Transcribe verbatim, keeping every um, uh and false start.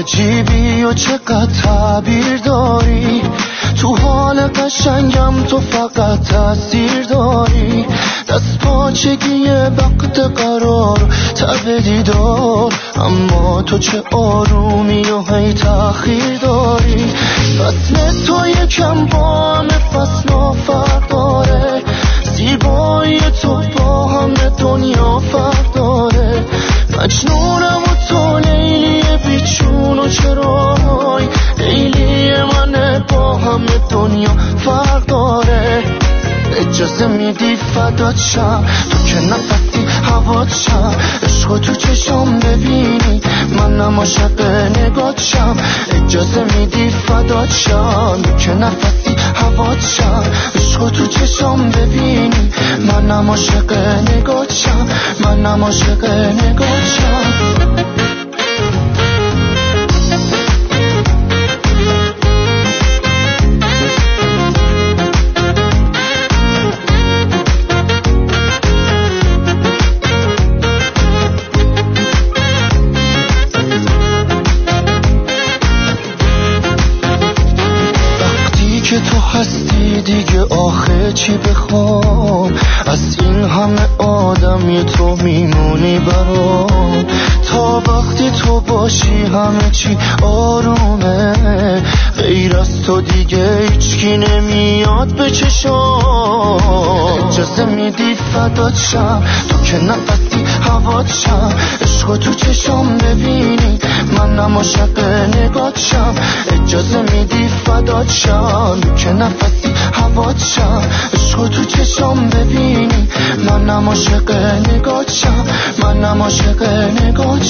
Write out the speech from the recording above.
عجیبی و چقدر تعبیر داری، تو حال قشنگم تو فقط تاثیر داری. دست پاچگی وقت قرار تب دیدار، اما تو چه آرومی و هی تأخیر داری. فصل تو یکم با همه فصل فرق داره، زیبایی تو با همه دنیا فرق داره. مجنونم و تو لیلی بیچون و چرای، لیلی من با همه دنیا فرق داره. اجازه میدی فدات شم، تو که نفسی هوات شم. عشق تو چشم ببینی منم عاشق نگات شم. اجازه میدی فدات شم، تو که نفسی هوات شم. عشق تو چشم ببینی منم عاشق نگات شم. منم عاشق نگات شم. که تو هستی دیگه آخه چی بخوام، از این همه آدمی تو میمونی برام. تا وقتی تو باشی همه چی آرومه، غیر از تو دیگه هیچکی نمیاد به چشام. اجازه میدی فدات شم، تو که نفسی هوات شم. عشق تو چشم ببینی منم عاشق نگات شم. اجازه میدی فدات شم، تو که نفسی هوات شم. عشق تو چشم ببینی منم عاشق نگات شم. منم عاشق نگات